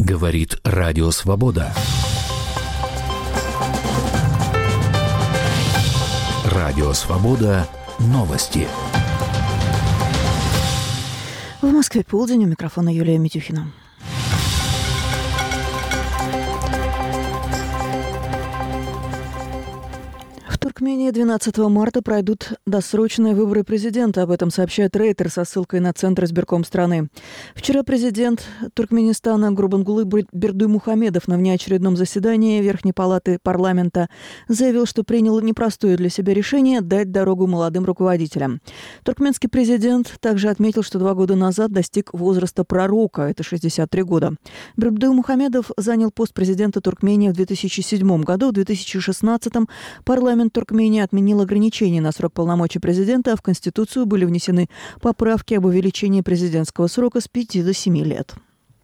Говорит Радио Свобода. Радио Свобода. Новости. В Москве полдень. У микрофона Юлия Митюхина. В Туркмении 12 марта пройдут досрочные выборы президента. Об этом сообщает Рейтер со ссылкой на Центр избирком страны. Вчера президент Туркменистана Гурбангулы Бердыймухамедов на внеочередном заседании Верхней палаты парламента заявил, что принял непростое для себя решение дать дорогу молодым руководителям. Туркменский президент также отметил, что 2 года назад достиг возраста пророка, это 63 года. Бердыймухамедов занял пост президента Туркмении в 2007 году. В 2016 парламент Туркмении отменил ограничения на срок полномочий президента, а в Конституцию были внесены поправки об увеличении президентского срока с 5 до 7 лет.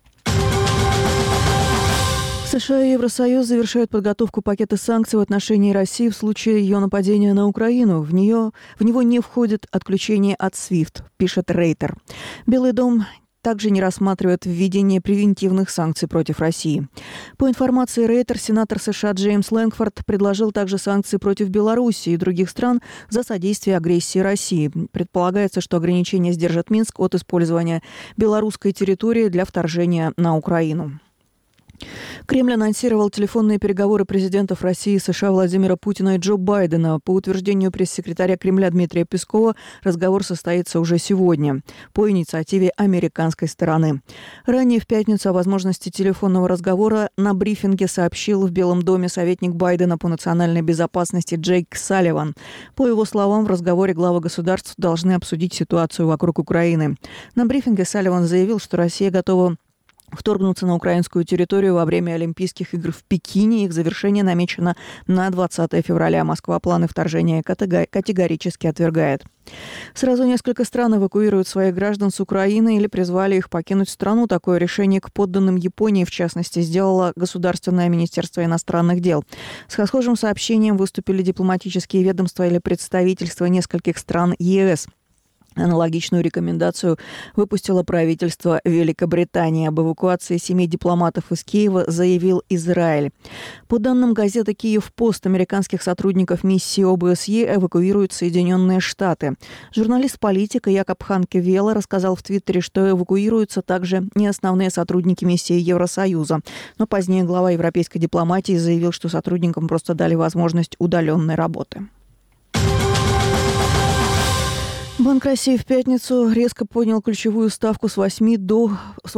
США и Евросоюз завершают подготовку пакета санкций в отношении России в случае ее нападения на Украину. В него не входит отключение от SWIFT, пишет Рейтер. Белый дом также не рассматривает введение превентивных санкций против России. По информации Рейтер, сенатор США Джеймс Лэнгфорд предложил также санкции против Беларуси и других стран за содействие агрессии России. Предполагается, что ограничения сдержат Минск от использования белорусской территории для вторжения на Украину. Кремль анонсировал телефонные переговоры президентов России и США Владимира Путина и Джо Байдена. По утверждению пресс-секретаря Кремля Дмитрия Пескова, разговор состоится уже сегодня по инициативе американской стороны. Ранее в пятницу о возможности телефонного разговора на брифинге сообщил в Белом доме советник Байдена по национальной безопасности Джейк Салливан. По его словам, в разговоре главы государств должны обсудить ситуацию вокруг Украины. На брифинге Салливан заявил, что Россия готова вторгнуться на украинскую территорию во время Олимпийских игр в Пекине. Их завершение намечено на 20 февраля. Москва планы вторжения категорически отвергает. Сразу несколько стран эвакуируют своих граждан с Украины или призвали их покинуть страну. Такое решение к подданным Японии, в частности, сделало Государственное министерство иностранных дел. С схожим сообщением выступили дипломатические ведомства или представительства нескольких стран ЕС. Аналогичную рекомендацию выпустило правительство Великобритании. Об эвакуации 7 дипломатов из Киева заявил Израиль. По данным газеты «Киев-Пост», американских сотрудников миссии ОБСЕ эвакуируют Соединенные Штаты. Журналист-политик Якоб Ханке Велла рассказал в Твиттере, что эвакуируются также не основные сотрудники миссии Евросоюза. Но позднее глава европейской дипломатии заявил, что сотрудникам просто дали возможность удаленной работы. Банк России в пятницу резко поднял ключевую ставку с 8,5 до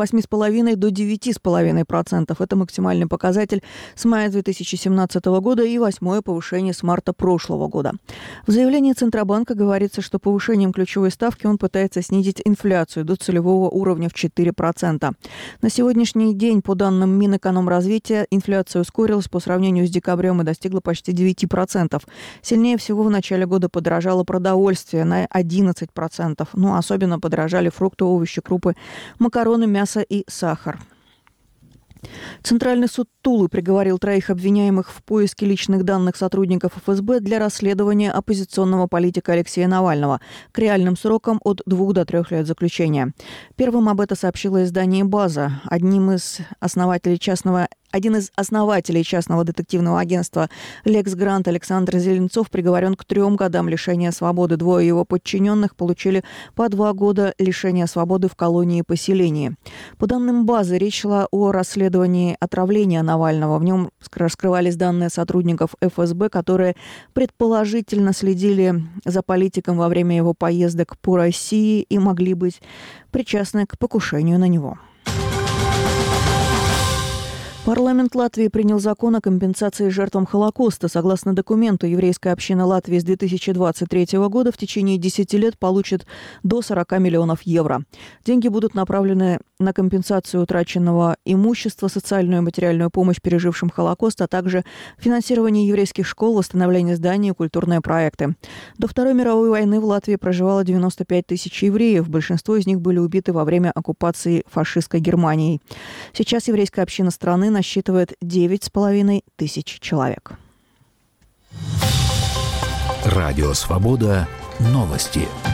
9,5%. Это максимальный показатель с мая 2017 года и 8-е повышение с марта прошлого года. В заявлении Центробанка говорится, что повышением ключевой ставки он пытается снизить инфляцию до целевого уровня в 4%. На сегодняшний день, по данным Минэкономразвития, инфляция ускорилась по сравнению с декабрем и достигла почти 9%. Сильнее всего в начале года подорожало продовольствие на 11%. Ну, особенно подорожали фрукты, овощи, крупы, макароны, мясо и сахар. Центральный суд Тулы приговорил 3 обвиняемых в поиске личных данных сотрудников ФСБ для расследования оппозиционного политика Алексея Навального к реальным срокам от 2 до 3 лет заключения. Первым об этом сообщило издание «База». Один из основателей частного детективного агентства «Лекс Грант» Александр Зеленцов приговорен к 3 годам лишения свободы. 2 его подчиненных получили по 2 года лишения свободы в колонии и поселении. По данным «Базы», речь шла о расследовании отравления Навального. В нем раскрывались данные сотрудников ФСБ, которые предположительно следили за политиком во время его поездок по России и могли быть причастны к покушению на него. Парламент Латвии принял закон о компенсации жертвам Холокоста. Согласно документу, еврейская община Латвии с 2023 года в течение 10 лет получит до 40 миллионов евро. Деньги будут направлены на компенсацию утраченного имущества, социальную и материальную помощь пережившим Холокост, а также финансирование еврейских школ, восстановление зданий и культурные проекты. До Второй мировой войны в Латвии проживало 95 тысяч евреев. Большинство из них были убиты во время оккупации фашистской Германией. Сейчас еврейская община страны насчитывает 9,5 тысяч человек. Радио «Свобода». Новости.